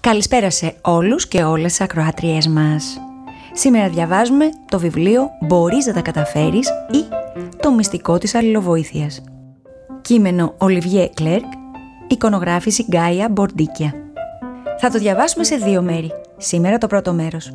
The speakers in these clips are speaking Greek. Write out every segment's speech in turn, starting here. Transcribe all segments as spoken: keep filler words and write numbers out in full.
Καλησπέρα σε όλους και όλες τις ακροάτριές μας. Σήμερα διαβάζουμε το βιβλίο «Μπορείς να τα καταφέρεις» ή «Το μυστικό της αλληλοβοήθειας». Κείμενο Olivier Clerc, εικονογράφηση Γκάια Μπορντίκια. Θα το διαβάσουμε σε δύο μέρη. Σήμερα το πρώτο μέρος.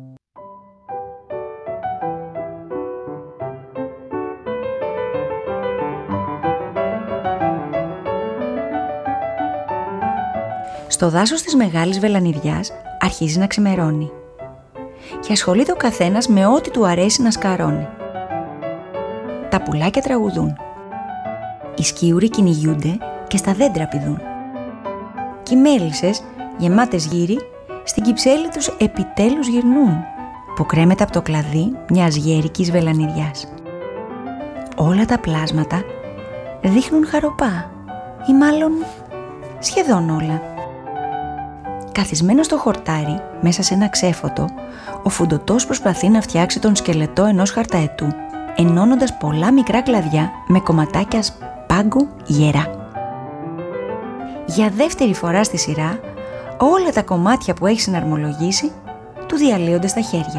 Στο δάσος της Μεγάλης Βελανιδιάς αρχίζει να ξημερώνει και ασχολείται ο καθένας με ό,τι του αρέσει να σκαρώνει. Τα πουλάκια τραγουδούν, οι σκιούροι κυνηγιούνται και στα δέντρα πηδούν και οι μέλισσες γεμάτες γύρι στην κυψέλη τους επιτέλους γυρνούν που κρέμεται από το κλαδί μιας γέρικης βελανιδιάς. Όλα τα πλάσματα δείχνουν χαροπά ή μάλλον σχεδόν όλα. Καθισμένος στο χορτάρι, μέσα σε ένα ξέφωτο, ο φουντωτός προσπαθεί να φτιάξει τον σκελετό ενός χαρταετού, ενώνοντας πολλά μικρά κλαδιά με κομματάκια σπάγκου γερά. Για δεύτερη φορά στη σειρά, όλα τα κομμάτια που έχει συναρμολογήσει του διαλύονται στα χέρια.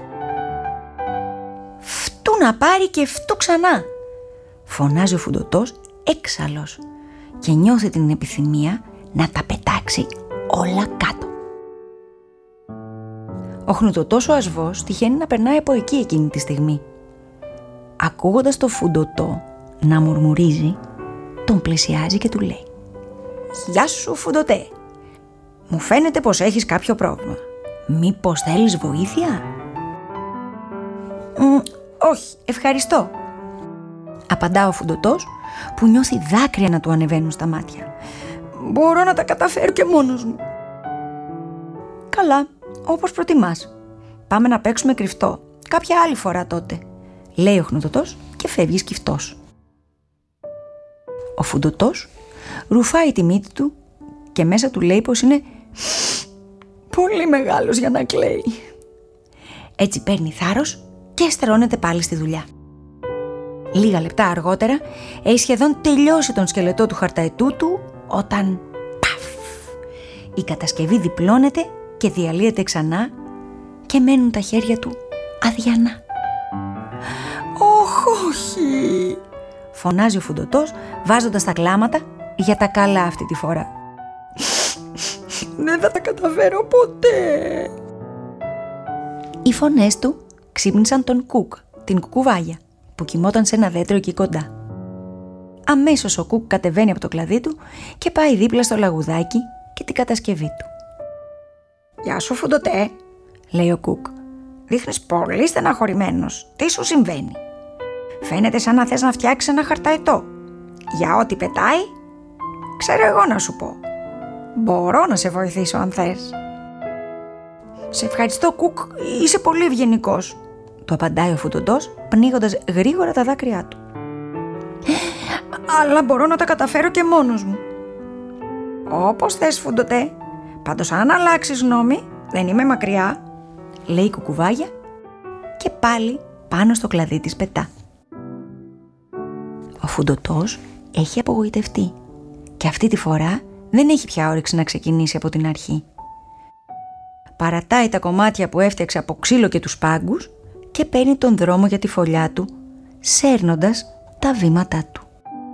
«Φτού να πάρει και φτού ξανά», φωνάζει ο φουντωτός έξαλλος και νιώθει την επιθυμία να τα πετάξει όλα κάτω. Ο χνουδωτός ο ασβός τυχαίνει να περνάει από εκεί εκείνη τη στιγμή. Ακούγοντας το φουντωτό να μουρμουρίζει, τον πλησιάζει και του λέει: «Γεια σου, φουντωτέ, μου φαίνεται πως έχεις κάποιο πρόβλημα. Μήπως θέλεις βοήθεια?» «Όχι, ευχαριστώ», απαντά ο φουντωτός που νιώθει δάκρυα να του ανεβαίνουν στα μάτια. «Μπορώ να τα καταφέρω και μόνος μου». «Καλά, όπως προτιμάς. Πάμε να παίξουμε κρυφτό. Κάποια άλλη φορά τότε», λέει ο χνουδωτός και φεύγει σκυφτός. Ο φουντωτός ρουφάει τη μύτη του και μέσα του λέει πως είναι πολύ μεγάλος για να κλαίει. Έτσι παίρνει θάρρος και στερώνεται πάλι στη δουλειά. Λίγα λεπτά αργότερα έχει σχεδόν τελειώσει τον σκελετό του χαρταετού του όταν παφ, η κατασκευή διπλώνεται και διαλύεται ξανά και μένουν τα χέρια του αδιανά. «Όχ, όχι», φωνάζει ο φουντωτός βάζοντας τα κλάματα για τα καλά αυτή τη φορά. «Δεν θα τα καταφέρω ποτέ». Οι φωνές του ξύπνησαν τον Κουκ, την κουκουβάγια, που κοιμόταν σε ένα δέντρο εκεί κοντά. Αμέσως ο Κουκ κατεβαίνει από το κλαδί του και πάει δίπλα στο λαγουδάκι και την κατασκευή του. «Γεια σου, φουντωτέ», λέει ο Κουκ. «Δείχνεις πολύ στεναχωρημένος. Τι σου συμβαίνει?» «Φαίνεται σαν να θες να φτιάξεις ένα χαρταετό. Για ό,τι πετάει, ξέρω εγώ να σου πω. Μπορώ να σε βοηθήσω αν θες». «Σε ευχαριστώ, Κουκ, είσαι πολύ ευγενικός», του απαντάει ο φουντωτός, πνίγοντας γρήγορα τα δάκρυά του. «Αλλά μπορώ να τα καταφέρω και μόνος μου». «Όπως θες, φουντωτέ. Πάντως αν αλλάξεις γνώμη, δεν είμαι μακριά», λέει η κουκουβάγια και πάλι πάνω στο κλαδί της πετά. Ο φουντωτός έχει απογοητευτεί και αυτή τη φορά δεν έχει πια όρεξη να ξεκινήσει από την αρχή. Παρατάει τα κομμάτια που έφτιαξε από ξύλο και τους σπάγκους και παίρνει τον δρόμο για τη φωλιά του, σέρνοντας τα βήματά του.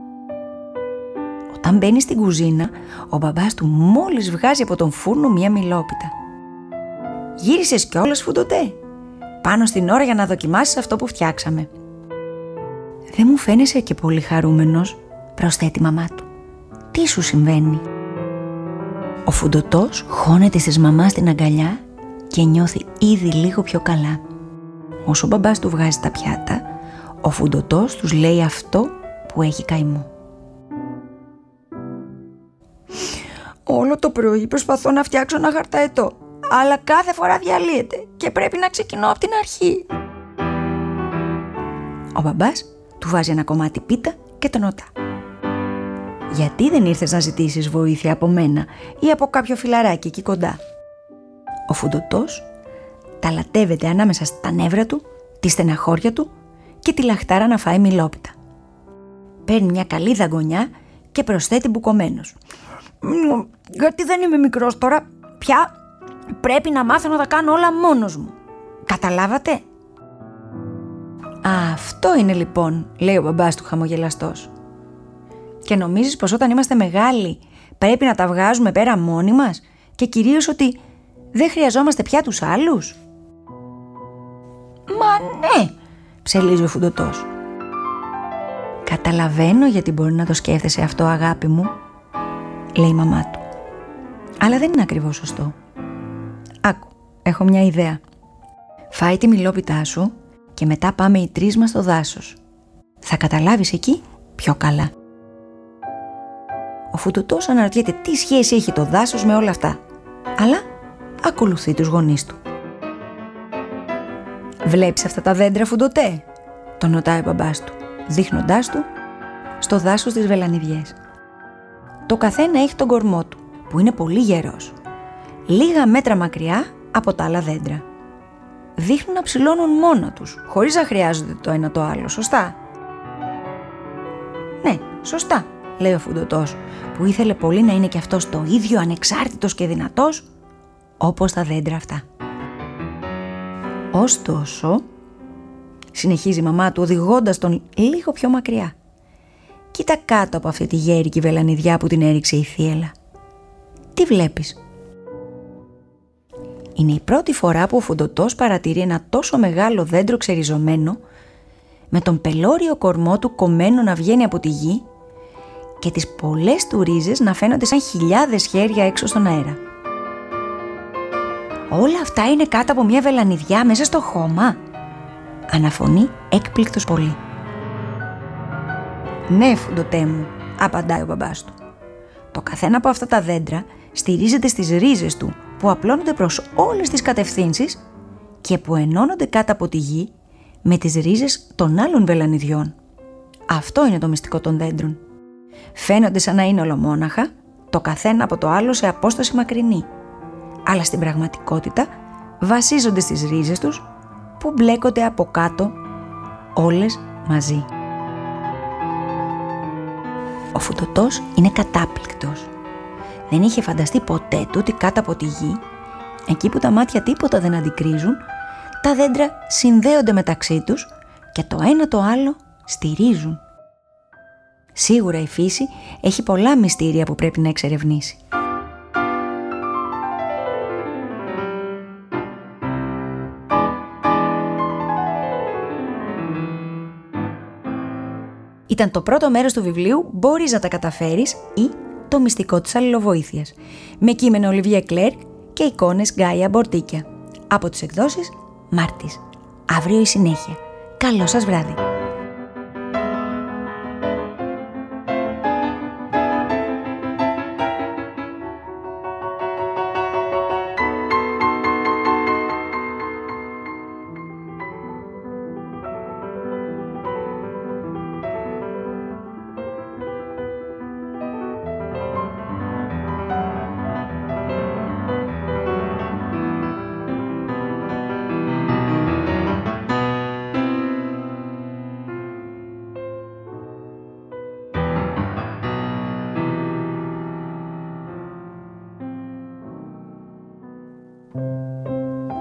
Όταν μπαίνει στην κουζίνα, ο μπαμπάς του μόλις βγάζει από τον φούρνο μία μιλόπιτα. «Γύρισες κιόλας, φουντωτέ? Πάνω στην ώρα για να δοκιμάσεις αυτό που φτιάξαμε». «Δεν μου φαίνεσαι και πολύ χαρούμενος», προσθέτει η μαμά του. «Τι σου συμβαίνει?» Ο φουντωτός χώνεται στις μαμά στην αγκαλιά και νιώθει ήδη λίγο πιο καλά. Όσο ο μπαμπάς του βγάζει τα πιάτα, ο φουντωτός τους λέει αυτό που έχει καημό. «Όλο το πρωί προσπαθώ να φτιάξω ένα χαρταετό, αλλά κάθε φορά διαλύεται και πρέπει να ξεκινώ από την αρχή». Ο μπαμπάς του βάζει ένα κομμάτι πίτα και τον ρωτά: «Γιατί δεν ήρθες να ζητήσεις βοήθεια από μένα ή από κάποιο φιλαράκι εκεί κοντά?» Ο φουντωτός ταλατεύεται ανάμεσα στα νεύρα του, τη στεναχώρια του και τη λαχτάρα να φάει μιλόπιτα. Παίρνει μια καλή δαγκονιά και προσθέτει μπουκωμένος: «Γιατί δεν είμαι μικρός τώρα, Πια πρέπει να μάθω να τα κάνω όλα μόνος μου. Καταλάβατε? Α, αυτό είναι λοιπόν, λέει ο μπαμπάς του χαμογελαστός. Και νομίζεις πως όταν είμαστε μεγάλοι πρέπει να τα βγάζουμε πέρα μόνοι μας και κυρίως ότι δεν χρειαζόμαστε πια τους άλλους? Μα ναι, ψελίζει ο Φουντωτός. Καταλαβαίνω γιατί μπορεί να το σκέφτεσαι αυτό, αγάπη μου, λέει η μαμά του. Αλλά δεν είναι ακριβώς σωστό. Άκου, έχω μια ιδέα. Φάει τη μιλόπιτά σου και μετά πάμε οι τρεις μας στο δάσος. Θα καταλάβεις εκεί πιο καλά. Ο Φουντωτός αναρωτιέται τι σχέση έχει το δάσος με όλα αυτά, αλλά ακολουθεί τους γονείς του. «Βλέπεις αυτά τα δέντρα, Φουντωτέ?» τον ρωτάει ο μπαμπάς του, δείχνοντάς του στο δάσος τις βελανιδιές. Το καθένα έχει τον κορμό του, που είναι πολύ γερός, λίγα μέτρα μακριά από τα άλλα δέντρα. Δείχνουν να ψηλώνουν μόνα τους, χωρίς να χρειάζονται το ένα το άλλο, σωστά? «Ναι, σωστά», λέει ο Φουντωτός, που ήθελε πολύ να είναι και αυτός το ίδιο ανεξάρτητος και δυνατός όπως τα δέντρα αυτά. Ωστόσο, συνεχίζει η μαμά του οδηγώντας τον λίγο πιο μακριά, κοίτα κάτω από αυτή τη γέρικη βελανιδιά που την έριξε η θύελλα. Τι βλέπεις? Είναι η πρώτη φορά που ο Φουντωτός παρατηρεί ένα τόσο μεγάλο δέντρο ξεριζωμένο, με τον πελώριο κορμό του κομμένο να βγαίνει από τη γη και τις πολλές του ρίζες να φαίνονται σαν χιλιάδες χέρια έξω στον αέρα. «Όλα αυτά είναι κάτω από μια βελανιδιά μέσα στο χώμα?» αναφωνεί έκπληκτος πολύ. «Ναι, Φουντωτέ μου», απαντάει ο μπαμπάς του. «Το καθένα από αυτά τα δέντρα στηρίζεται στις ρίζες του που απλώνονται προς όλες τις κατευθύνσεις και που ενώνονται κάτω από τη γη με τις ρίζες των άλλων βελανιδιών. Αυτό είναι το μυστικό των δέντρων. Φαίνονται σαν να είναι ολομόναχα, το καθένα από το άλλο σε απόσταση μακρινή, αλλά στην πραγματικότητα βασίζονται στις ρίζες τους που μπλέκονται από κάτω όλες μαζί». Ο Φουντωτός είναι κατάπληκτος. Δεν είχε φανταστεί ποτέ του ότι κάτω από τη γη, εκεί που τα μάτια τίποτα δεν αντικρίζουν, τα δέντρα συνδέονται μεταξύ τους και το ένα το άλλο στηρίζουν. Σίγουρα η φύση έχει πολλά μυστήρια που πρέπει να εξερευνήσει. Ήταν το πρώτο μέρος του βιβλίου «Μπορείς να τα καταφέρεις» ή «Το μυστικό της αλληλοβοήθειας», με κείμενο Ολιβιέ Κλέρκ και εικόνες Γκάια Μπορτίκια, από τις εκδόσεις Μάρτης. Αύριο η συνέχεια. Καλό σας βράδυ.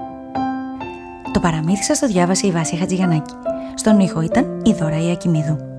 Το παραμύθι σας το διάβασε η Βάσια Χατζηγιαννάκη. Στον ήχο ήταν η Δώρα Ιακημίδου.